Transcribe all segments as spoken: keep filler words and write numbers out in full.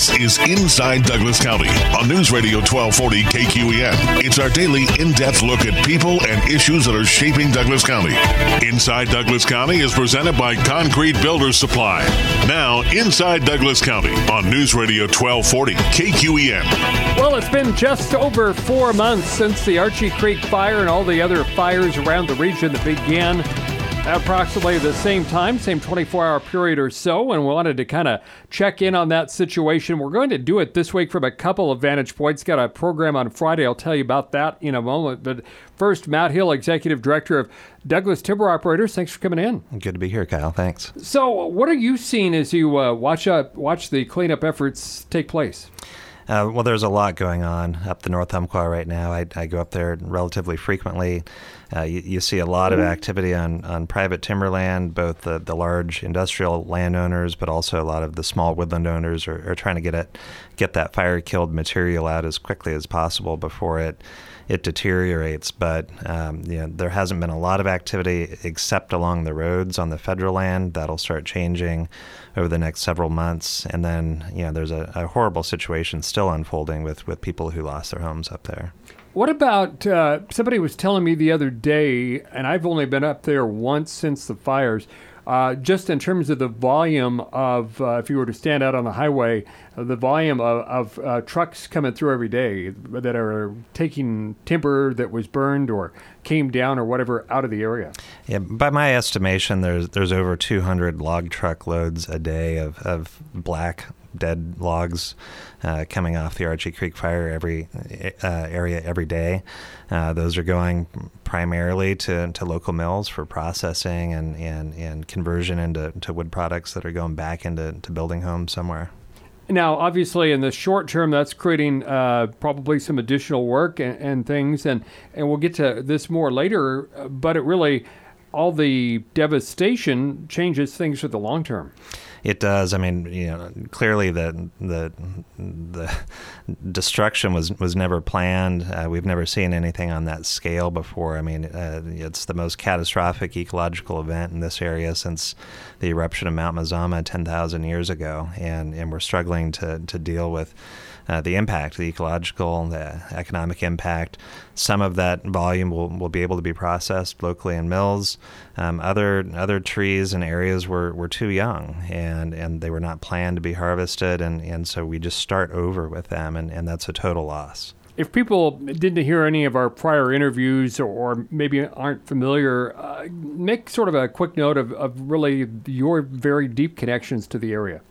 This is Inside Douglas County on News Radio twelve forty K Q E N. It's our daily in-depth look at people and issues that are shaping Douglas County. Inside Douglas County is presented by Concrete Builders Supply. Now, Inside Douglas County on News Radio twelve forty K Q E N. Well, it's been just over four months since the Archie Creek fire and all the other fires around the region that began at approximately the same time, same twenty-four hour period or so, and we wanted to kind of check in on that situation. We're going to do it this week from a couple of vantage points. Got a program on Friday. I'll tell you about that in a moment. But first, Matt Hill, Executive Director of Douglas Timber Operators. Thanks for coming in. Good to be here, Kyle. Thanks. So what are you seeing as you uh, watch up, watch the cleanup efforts take place? Uh, well, there's a lot going on up the North Umpqua right now. I, I go up there relatively frequently. Uh, you, you see a lot of activity on, on private timberland, both the, the large industrial landowners, but also a lot of the small woodland owners are, are trying to get it, get that fire-killed material out as quickly as possible before it it deteriorates. But um, you know, there hasn't been a lot of activity except along the roads on the federal land. That'll start changing over the next several months. And then, you know, there's a, a horrible situation still unfolding with, with people who lost their homes up there. What about, uh, somebody was telling me the other day, and I've only been up there once since the fires, uh, just in terms of the volume of, uh, if you were to stand out on the highway, uh, the volume of, of uh, trucks coming through every day that are taking timber that was burned or came down or whatever out of the area. Yeah, by my estimation, there's there's over two hundred log truck loads a day of, of black dead logs uh, coming off the Archie Creek fire every uh, area every day. Uh, those are going primarily to, to local mills for processing and, and, and conversion into to wood products that are going back into to building homes somewhere. Now, obviously, in the short term, that's creating uh, probably some additional work and, and things, and, and we'll get to this more later, but it really, all the devastation changes things for the long term. It does. I mean, you know, clearly the the the destruction was, was never planned. Uh, we've never seen anything on that scale before. I mean, uh, it's the most catastrophic ecological event in this area since the eruption of Mount Mazama ten thousand years ago, and, and we're struggling to, to deal with Uh, the impact, the ecological, the economic impact. Some of that volume will, will be able to be processed locally in mills. Um, other other trees and areas were, were too young, and, and they were not planned to be harvested, and, and so we just start over with them, and, and that's a total loss. If people didn't hear any of our prior interviews or, or maybe aren't familiar, uh, make sort of a quick note of, of really your very deep connections to the area.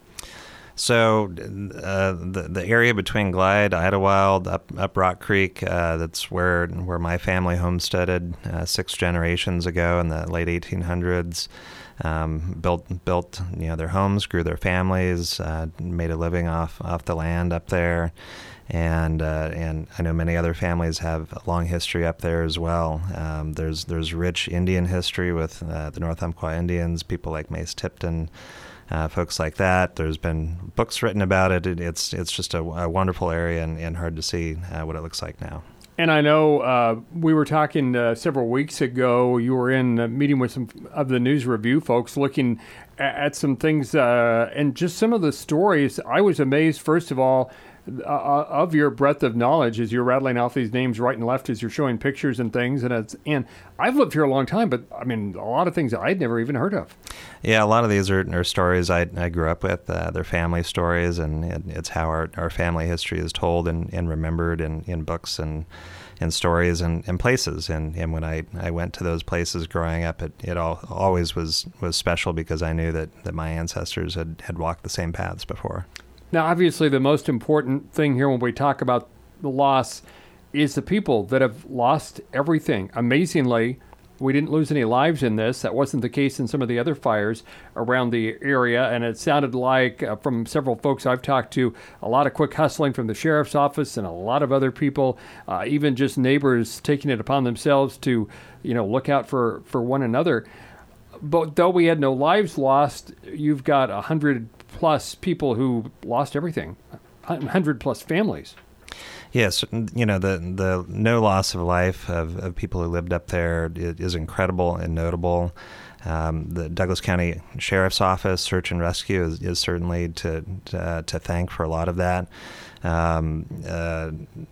So uh, the the area between Glide, Idlewild, up up Rock Creek, uh, that's where where my family homesteaded uh, six generations ago in the late eighteen hundreds. Um, built built you know their homes, grew their families, uh, made a living off off the land up there, and uh, and I know many other families have a long history up there as well. Um, there's there's rich Indian history with uh, the North Umpqua Indians, people like Mace Tipton. Uh, folks like that. There's been books written about it. it it's it's just a, a wonderful area, and, and hard to see uh, what it looks like now. And I know uh, we were talking uh, several weeks ago, you were in a meeting with some of the News Review folks looking at, at some things uh, and just some of the stories. I was amazed, first of all, Uh, of your breadth of knowledge as you're rattling off these names right and left as you're showing pictures and things. And it's, and I've lived here a long time, but I mean, a lot of things I'd never even heard of. Yeah, a lot of these are, are stories I, I grew up with. Uh, they're family stories, and it, it's how our, our family history is told and, and remembered in, in books and and stories and, and places. And, and when I, I went to those places growing up, it, it all, always was, was special because I knew that, that my ancestors had, had walked the same paths before. Now, obviously, the most important thing here when we talk about the loss is the people that have lost everything. Amazingly, we didn't lose any lives in this. That wasn't the case in some of the other fires around the area. And it sounded like, uh, from several folks I've talked to, a lot of quick hustling from the sheriff's office and a lot of other people, uh, even just neighbors taking it upon themselves to, you know, look out for, for one another. But though we had no lives lost, you've got a hundred plus people who lost everything, one hundred plus families. Yes, you know, the the no loss of life of, of people who lived up there is incredible and notable. Um, the Douglas County Sheriff's Office search and rescue is, is certainly to to, uh, to thank for a lot of that. Um, uh,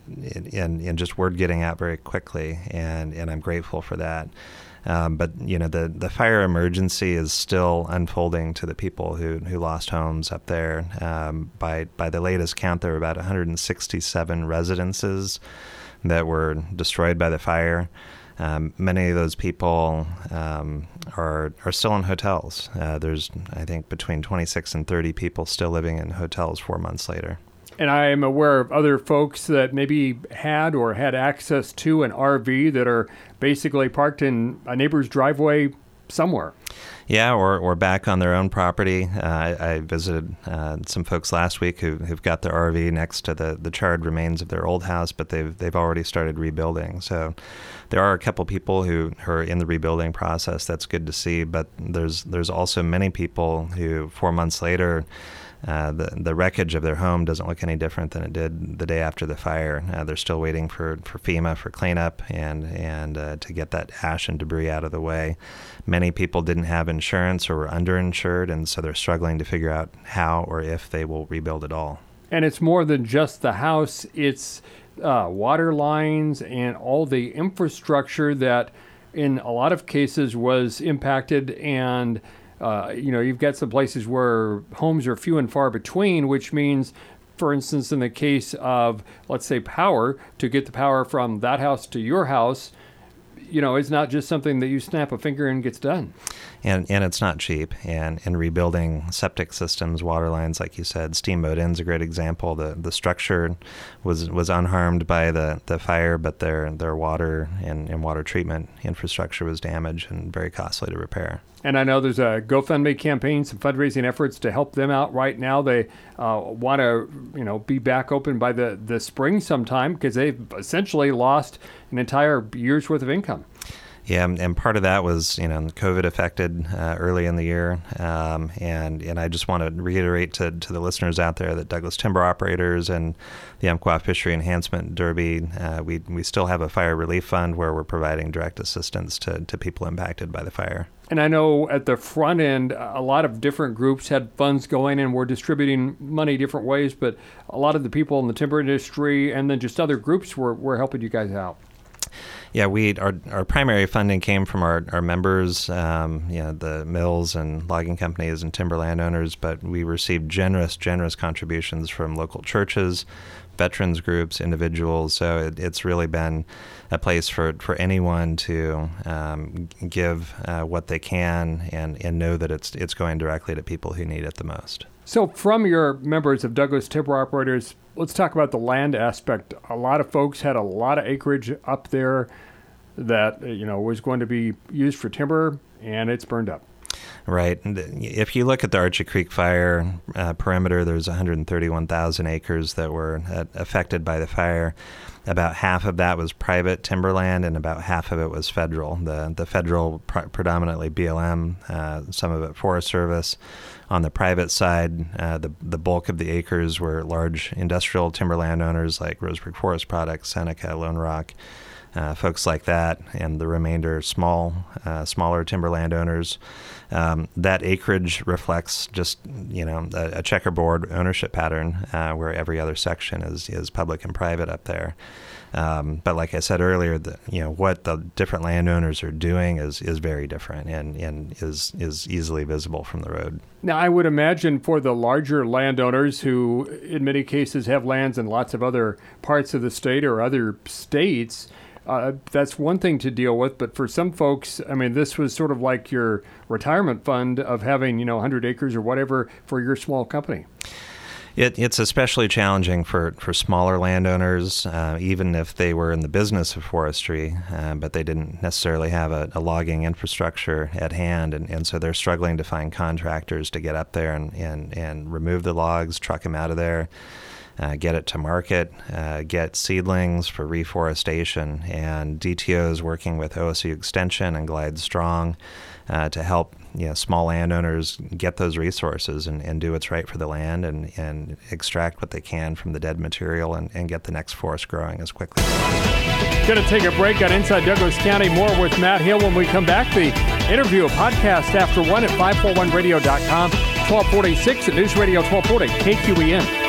and, and just word getting out very quickly, and, and I'm grateful for that. Um, but, you know, the, the fire emergency is still unfolding to the people who, who lost homes up there. Um, by, by the latest count, there were about one hundred sixty-seven residences that were destroyed by the fire. Um, many of those people um, are are still in hotels. Uh, there's, I think, between twenty-six and thirty people still living in hotels four months later. And I am aware of other folks that maybe had or had access to an R V that are basically parked in a neighbor's driveway somewhere. Yeah, or, or back on their own property. Uh, I, I visited uh, some folks last week who, who've got their R V next to the, the charred remains of their old house, but they've they've already started rebuilding. So there are a couple people who, who are in the rebuilding process. That's good to see. But there's there's also many people who four months later, Uh, the the wreckage of their home doesn't look any different than it did the day after the fire. Uh, they're still waiting for, for FEMA for cleanup and and uh, to get that ash and debris out of the way. Many people didn't have insurance or were underinsured, and so they're struggling to figure out how or if they will rebuild at all. And it's more than just the house. It's uh, water lines and all the infrastructure that in a lot of cases was impacted. And Uh, you know, you've got some places where homes are few and far between, which means, for instance, in the case of, let's say, power, to get the power from that house to your house, you know, it's not just something that you snap a finger and gets done. And and it's not cheap. And in rebuilding septic systems, water lines, like you said, Steamboat Inn's a great example. The the structure was was unharmed by the, the fire, but their their water and, and water treatment infrastructure was damaged and very costly to repair. And I know there's a GoFundMe campaign, some fundraising efforts to help them out right now. They uh, want to, you know, be back open by the, the spring sometime because they've essentially lost an entire year's worth of income. Yeah, and part of that was, you know, COVID affected uh, early in the year, um, and and I just want to reiterate to, to the listeners out there that Douglas Timber Operators and the Umpqua Fishery Enhancement Derby, uh, we we still have a fire relief fund where we're providing direct assistance to, to people impacted by the fire. And I know at the front end, a lot of different groups had funds going and were distributing money different ways, but a lot of the people in the timber industry and then just other groups were, were helping you guys out. Yeah, we our our primary funding came from our, our members, um, you know, the mills and logging companies and timber landowners, but we received generous, generous contributions from local churches, veterans groups, individuals. So it, it's really been a place for, for anyone to um, give uh, what they can and, and know that it's it's going directly to people who need it the most. So from your members of Douglas Timber Operators, let's talk about the land aspect. A lot of folks had a lot of acreage up there that, you know, was going to be used for timber, and it's burned up. Right. If you look at the Archie Creek fire uh, perimeter, there's one hundred thirty-one thousand acres that were uh, affected by the fire. About half of that was private timberland, and about half of it was federal. The the federal, pr- predominantly B L M, uh, some of it Forest Service. On the private side, uh, the the bulk of the acres were large industrial timber landowners like Roseburg Forest Products, Seneca, Lone Rock, uh, folks like that, and the remainder small, uh, smaller timber landowners. Um, that acreage reflects just, you know, a, a checkerboard ownership pattern uh, where every other section is, is public and private up there. Um, but like I said earlier, the, you know, what the different landowners are doing is, is very different and, and is, is easily visible from the road. Now, I would imagine for the larger landowners who in many cases have lands in lots of other parts of the state or other states, Uh, that's one thing to deal with, but for some folks, I mean, this was sort of like your retirement fund of having, you know, one hundred acres or whatever for your small company. It, it's especially challenging for, for smaller landowners, uh, even if they were in the business of forestry, uh, but they didn't necessarily have a, a logging infrastructure at hand, and, and so they're struggling to find contractors to get up there and, and, and remove the logs, truck them out of there. uh, get it to market, uh, get seedlings for reforestation, and D T O is working with O S U Extension and Glide Strong uh, to help you know, small landowners get those resources and, and do what's right for the land and, and extract what they can from the dead material and, and get the next forest growing as quickly as possible. Going to take a break on Inside Douglas County. More with Matt Hill when we come back. The interview, a podcast after one at five forty-one radio dot com, twelve forty-six at News Radio twelve forty, K Q E N.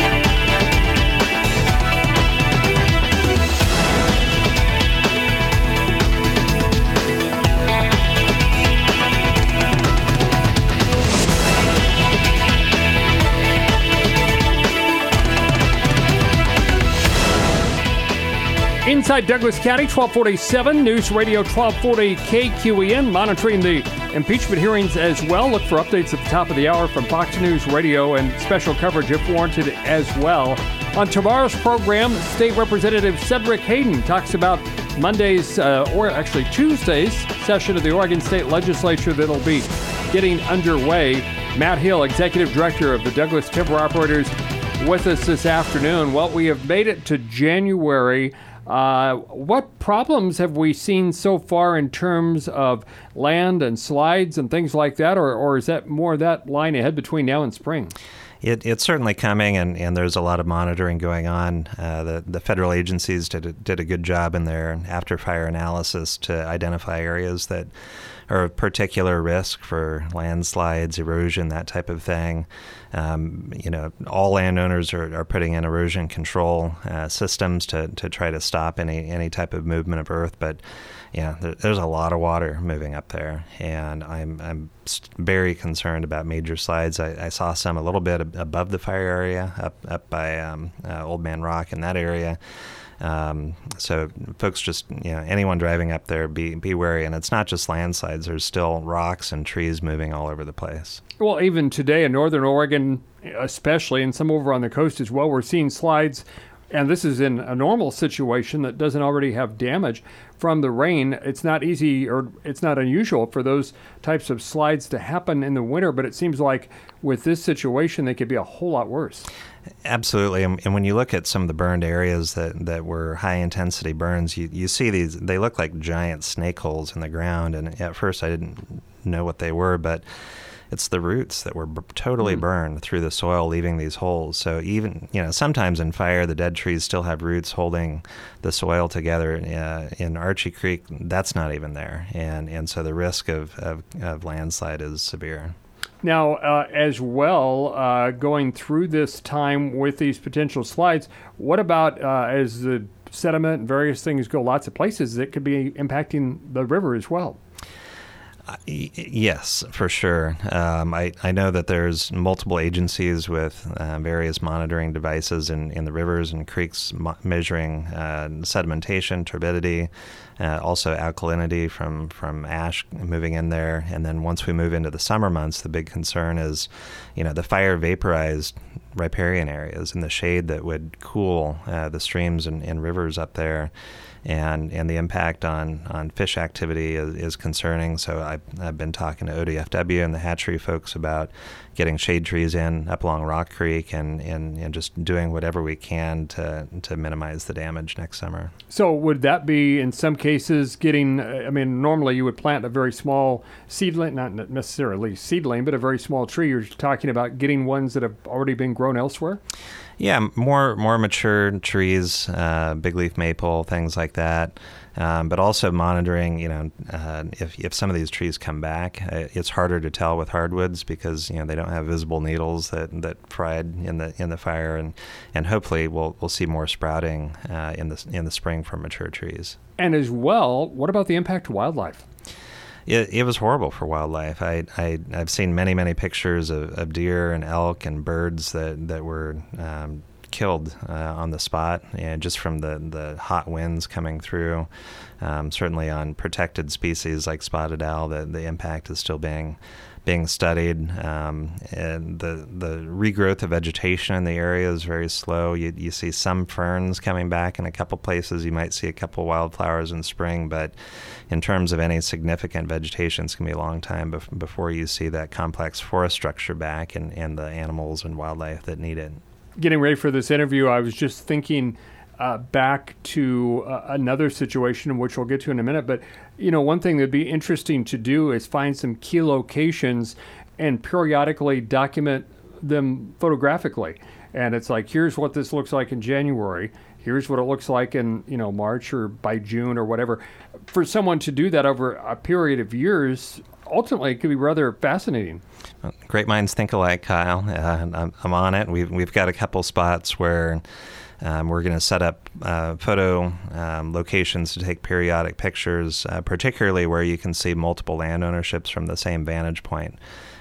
Inside Douglas County, twelve forty-seven, News Radio twelve forty K Q E N, monitoring the impeachment hearings as well. Look for updates at the top of the hour from Fox News Radio and special coverage if warranted as well. On tomorrow's program, State Representative Cedric Hayden talks about Monday's, uh, or actually Tuesday's, session of the Oregon State Legislature that'll be getting underway. Matt Hill, Executive Director of the Douglas Timber Operators, with us this afternoon. Well, we have made it to January. Uh, what problems have we seen so far in terms of land and slides and things like that, or, or is that more that line ahead between now and spring? It, it's certainly coming, and, and there's a lot of monitoring going on. Uh, the, the federal agencies did a, did a good job in their after-fire analysis to identify areas that are of particular risk for landslides, erosion, that type of thing. Um, you know, all landowners are, are putting in erosion control uh, systems to, to try to stop any, any type of movement of earth. But yeah, there, there's a lot of water moving up there, and I'm I'm very concerned about major slides. I, I saw some a little bit above the fire area, up up by um, uh, Old Man Rock in that area. Um, so folks, just you know, anyone driving up there, be be wary. And it's not just landslides. There's still rocks and trees moving all over the place. Well, even today in northern Oregon, especially, and some over on the coast as well, we're seeing slides. And this is in a normal situation that doesn't already have damage from the rain. It's not easy, or it's not unusual for those types of slides to happen in the winter, but it seems like with this situation, they could be a whole lot worse. Absolutely. And, and when you look at some of the burned areas that, that were high-intensity burns, you, you see these, they look like giant snake holes in the ground. And at first I didn't know what they were, but it's the roots that were b- totally mm. burned through the soil, leaving these holes. So even, you know, sometimes in fire, the dead trees still have roots holding the soil together. Uh, in Archie Creek, that's not even there. And and so the risk of, of, of landslide is severe. Now, uh, as well, uh, going through this time with these potential slides, what about uh, as the sediment and various things go lots of places, that could be impacting the river as well? Uh, yes, for sure. Um, I, I know that there's multiple agencies with uh, various monitoring devices in, in the rivers and creeks mo- measuring uh, sedimentation, turbidity, uh, also alkalinity from, from ash moving in there. And then once we move into the summer months, the big concern is, you know, the fire vaporized riparian areas in the shade that would cool uh, the streams and, and rivers up there. And and the impact on, on fish activity is, is concerning. So I, I've been talking to O D F W and the hatchery folks about getting shade trees in up along Rock Creek and, and, and just doing whatever we can to to minimize the damage next summer. So would that be, in some cases, getting, I mean, normally you would plant a very small seedling, not necessarily seedling, but a very small tree. You're talking about getting ones that have already been grown elsewhere? Yeah, more more mature trees, uh, big leaf maple, things like that. Um, but also monitoring, you know, uh, if if some of these trees come back, uh, it's harder to tell with hardwoods because you know they don't have visible needles that, that fried in the in the fire, and, and hopefully we'll we'll see more sprouting uh, in the in the spring from mature trees. And as well, what about the impact to wildlife? It, it was horrible for wildlife. I, I, I've seen many, many pictures of, of deer and elk and birds that, that were um, killed uh, on the spot, and just from the, the hot winds coming through. Um, certainly on protected species like spotted owl, the, the impact is still being being studied. Um, and the the regrowth of vegetation in the area is very slow. You, you see some ferns coming back in a couple places. You might see a couple wildflowers in spring, but in terms of any significant vegetation, it's going to be a long time bef- before you see that complex forest structure back and, and the animals and wildlife that need it. getting ready for this interview, I was just thinking uh, back to uh, another situation, which we'll get to in a minute. But, you know, one thing that'd be interesting to do is find some key locations and periodically document them photographically. And it's like, here's what this looks like in January. Here's what it looks like in, you know, March or by June or whatever. For someone to do that over a period of years, ultimately, it could be rather fascinating. Great minds think alike, Kyle. Uh, I'm, I'm on it. We've we've got a couple spots where um, we're going to set up uh, photo um, locations to take periodic pictures, uh, particularly where you can see multiple land ownerships from the same vantage point.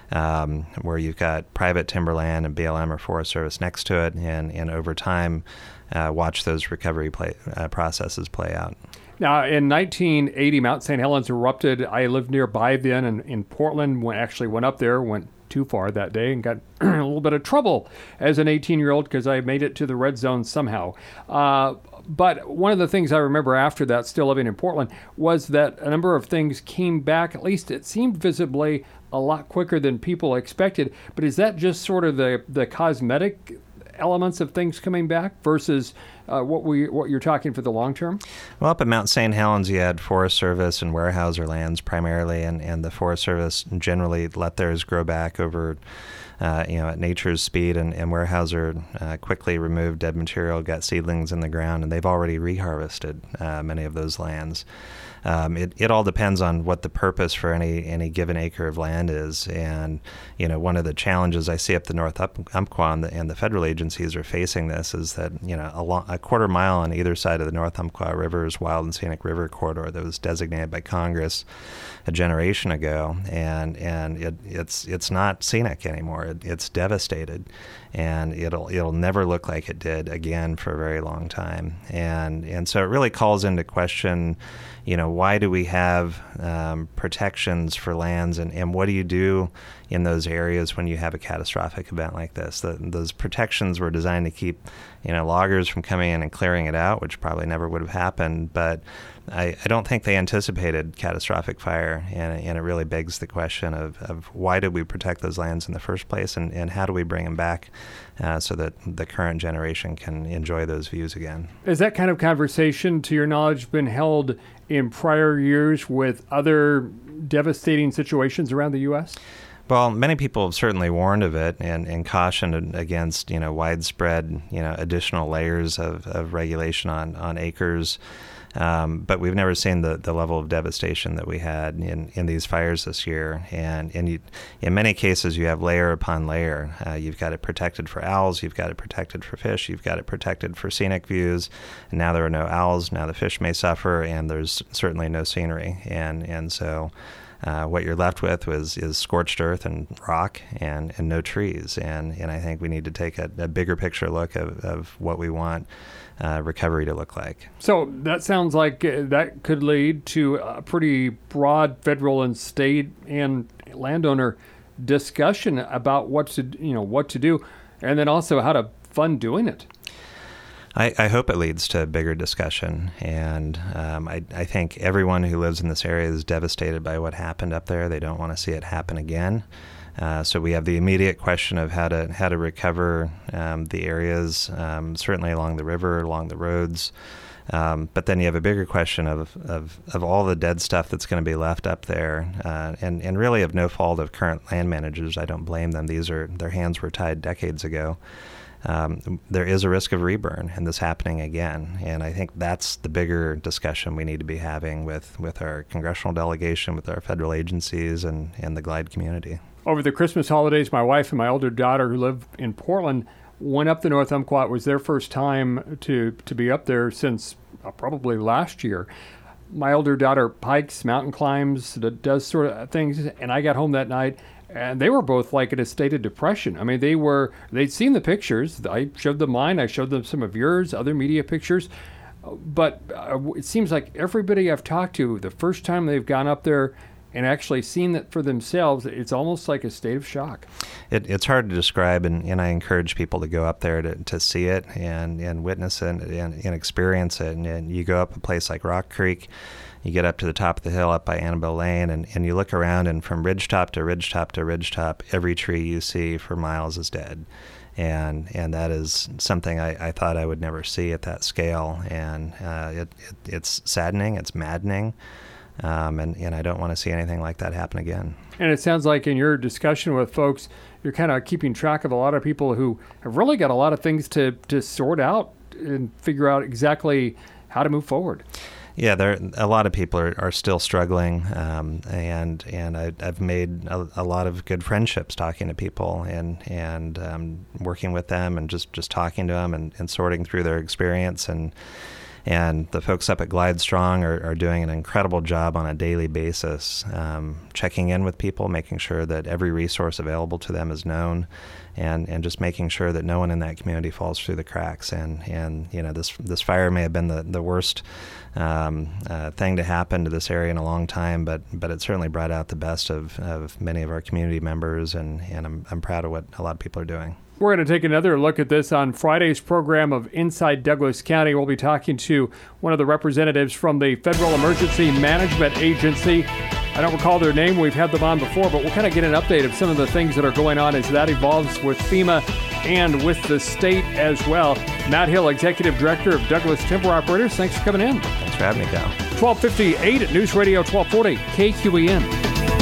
Um, where you've got private timberland and B L M or Forest Service next to it, and, and over time, uh, watch those recovery play, uh, processes play out. Now, in nineteen eighty, Mount Saint Helens erupted. I lived nearby then, and in Portland, went, actually went up there, went too far that day, and got a little bit of trouble as an eighteen-year-old because I made it to the red zone somehow. Uh, but one of the things I remember after that, still living in Portland, was that a number of things came back, at least it seemed visibly, a lot quicker than people expected. But is that just sort of the, the cosmetic elements of things coming back versus uh, what we what you're talking for the long term? Well, up at Mount Saint Helens, you had Forest Service and Weyerhaeuser lands primarily, and, and the Forest Service generally let theirs grow back over, uh, you know, at nature's speed, and, and Weyerhaeuser uh, quickly removed dead material, got seedlings in the ground, and they've already reharvested uh, many of those lands. Um, it, it all depends on what the purpose for any any given acre of land is. And, you know, one of the challenges I see up the North Umpqua and the, and the federal agencies are facing this is that, you know, a, long, a quarter mile on either side of the North Umpqua River is Wild and Scenic River Corridor that was designated by Congress a generation ago. And, and it, it's it's not scenic anymore. It, it's devastated. And it'll it'll never look like it did again for a very long time. And and so it really calls into question, you know, why do we have um, protections for lands, and, and what do you do in those areas when you have a catastrophic event like this? The, those protections were designed to keep, you know, loggers from coming in and clearing it out, which probably never would have happened. But I, I don't think they anticipated catastrophic fire, and, and it really begs the question of, of why did we protect those lands in the first place, and, and how do we bring them back uh, so that the current generation can enjoy those views again? Has that kind of conversation, to your knowledge, been held in prior years with other devastating situations around the U S? Well, many people have certainly warned of it and, and cautioned against, you know, widespread, you know, additional layers of, of regulation on, on acres. Um, but we've never seen the, the level of devastation that we had in, in these fires this year. And, and you, in many cases, you have layer upon layer. Uh, you've got it protected for owls. You've got it protected for fish. You've got it protected for scenic views. And now there are no owls. Now the fish may suffer, and there's certainly no scenery. And, and so uh, what you're left with was, is scorched earth and rock and, and no trees. And, and I think we need to take a, a bigger picture look of, of what we want Uh, recovery to look like. So that sounds like uh, that could lead to a pretty broad federal and state and landowner discussion about what to you know what to do, and then also how to fund doing it. I, I hope it leads to a bigger discussion, and um, I, I think everyone who lives in this area is devastated by what happened up there. They don't want to see it happen again. Uh, so we have the immediate question of how to how to recover um, the areas, um, certainly along the river, along the roads. Um, but then you have a bigger question of, of, of all the dead stuff that's going to be left up there, uh, and, and really of no fault of current land managers. I don't blame them. These are their hands were tied decades ago. Um, there is a risk of reburn and this happening again. And I think that's the bigger discussion we need to be having with, with our congressional delegation, with our federal agencies, and, and the Glide community. Over the Christmas holidays, my wife and my older daughter, who live in Portland, went up the North Umpqua. It was their first time to, to be up there since uh, probably last year. My older daughter hikes, mountain climbs, does sort of things, and I got home that night, and they were both like in a state of depression. I mean, they were, they'd seen the pictures. I showed them mine. I showed them some of yours, other media pictures. But uh, it seems like everybody I've talked to, the first time they've gone up there and actually seen it for themselves, it's almost like a state of shock. It, it's hard to describe, and, and I encourage people to go up there to, to see it and, and witness it and, and experience it. And, and you go up a place like Rock Creek, you get up to the top of the hill up by Annabelle Lane, and, and you look around, and from ridgetop to ridgetop to ridgetop, every tree you see for miles is dead. And and that is something I, I thought I would never see at that scale. And uh, it, it it's saddening, it's maddening, um, and, and I don't want to see anything like that happen again. And it sounds like in your discussion with folks, you're kind of keeping track of a lot of people who have really got a lot of things to, to sort out and figure out exactly how to move forward. Yeah, there a lot of people are, are still struggling, um, and and I, I've made a, a lot of good friendships talking to people and and um, working with them and just, just talking to them and, and sorting through their experience. And and the folks up at GlideStrong are, are doing an incredible job on a daily basis, um, checking in with people, making sure that every resource available to them is known, and, and just making sure that no one in that community falls through the cracks. And, and you know, this this fire may have been the, the worst um, uh, thing to happen to this area in a long time, but but it certainly brought out the best of, of many of our community members, and, and I'm, I'm proud of what a lot of people are doing. We're going to take another look at this on Friday's program of Inside Douglas County. We'll be talking to one of the representatives from the Federal Emergency Management Agency. I don't recall their name. We've had them on before, but we'll kind of get an update of some of the things that are going on as that evolves with FEMA and with the state as well. Matt Hill, Executive Director of Douglas Timber Operators, thanks for coming in. Thanks for having me, Kyle. twelve fifty-eight at News Radio twelve forty K Q E N.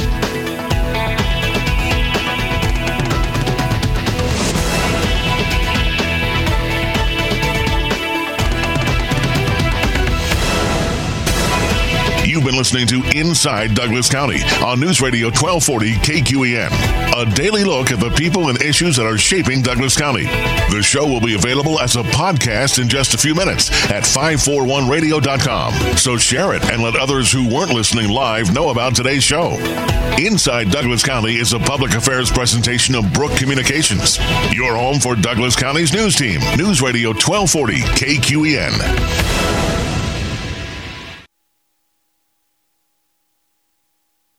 You've been listening to Inside Douglas County on News Radio twelve forty K Q E N, a daily look at the people and issues that are shaping Douglas County. The show will be available as a podcast in just a few minutes at five forty-one radio dot com. So share it and let others who weren't listening live know about today's show. Inside Douglas County is a public affairs presentation of Brook Communications, your home for Douglas County's news team. News Radio twelve forty K Q E N.